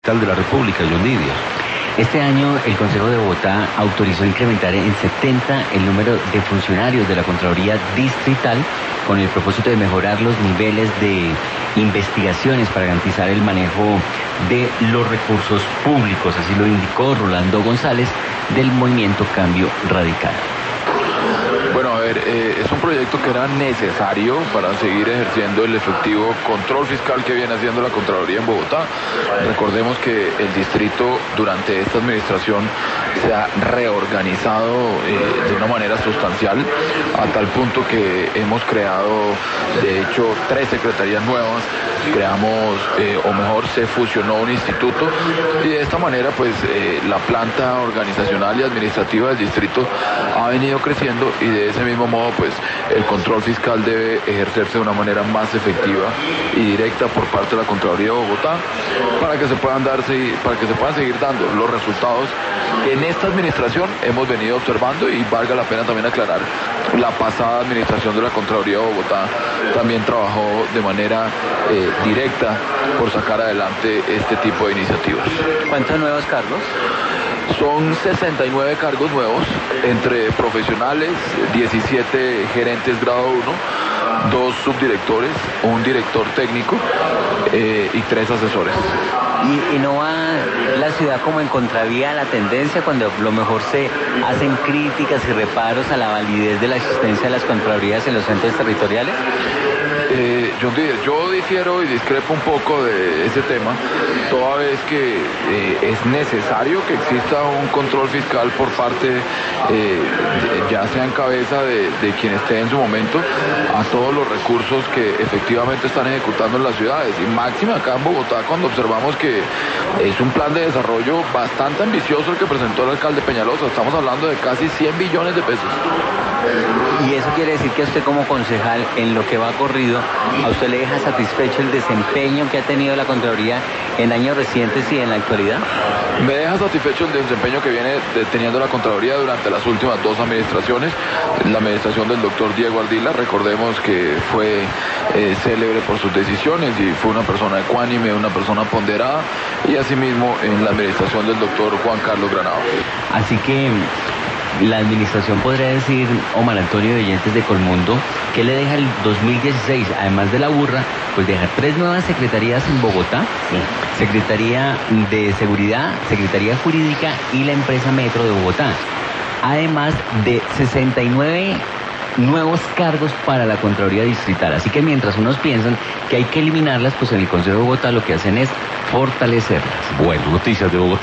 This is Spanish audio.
de la República, John Lidia. Este año el Consejo de Bogotá autorizó incrementar en 70 el número de funcionarios de la Contraloría Distrital con el propósito de mejorar los niveles de investigaciones para garantizar el manejo de los recursos públicos. Así lo indicó Rolando González del Movimiento Cambio Radical. Bueno, a ver, es un proyecto que era necesario para seguir ejerciendo el efectivo control fiscal que viene haciendo la Contraloría en Bogotá. Recordemos que el distrito durante esta administración se ha reorganizado de una manera sustancial, a tal punto que hemos creado, de hecho, 3 secretarías nuevas, creamos, o mejor, se fusionó un instituto, y de esta manera, pues, la planta organizacional y administrativa del distrito ha venido creciendo, y de ese mismo modo, pues, el control fiscal debe ejercerse de una manera más efectiva y directa por parte de la Contraloría de Bogotá, para que se puedan seguir dando los resultados que en esta administración hemos venido observando. Y valga la pena también aclarar, la pasada administración de la Contraloría de Bogotá también trabajó de manera directa por sacar adelante este tipo de iniciativas. ¿Cuántos nuevos cargos? Son 69 cargos nuevos, entre profesionales, 17 gerentes grado 1, 2 subdirectores, un director técnico y 3 asesores. ¿Y no va la ciudad como en contravía a la tendencia cuando a lo mejor se hacen críticas y reparos a la validez de la existencia de las contralorías en los centros territoriales? Yo difiero y discrepo un poco de ese tema, toda vez que es necesario que exista un control fiscal por parte, ya sea en cabeza de quien esté en su momento, a todos los recursos que efectivamente están ejecutando en las ciudades. Y máxima acá en Bogotá, cuando observamos que es un plan de desarrollo bastante ambicioso el que presentó el alcalde Peñalosa. Estamos hablando de casi 100 billones de pesos. Y eso quiere decir que a usted como concejal, en lo que va corrido, ¿a usted le deja satisfecho el desempeño que ha tenido la Contraloría en años recientes y en la actualidad? Me deja satisfecho el desempeño que viene teniendo la Contraloría durante las últimas 2 administraciones. La administración del doctor Diego Ardila, recordemos que fue célebre por sus decisiones y fue una persona ecuánime, una persona ponderada, y asimismo en la administración del doctor Juan Carlos Granado. Así que la administración podría decir, Omar Antonio de Oyentes de Colmundo, que le deja el 2016, además de la burra, pues deja 3 nuevas secretarías en Bogotá, Secretaría de Seguridad, Secretaría Jurídica y la empresa Metro de Bogotá, además de 69 nuevos cargos para la Contraloría Distrital. Así que mientras unos piensan que hay que eliminarlas, pues en el Consejo de Bogotá lo que hacen es fortalecerlas. Bueno, noticias de Bogotá.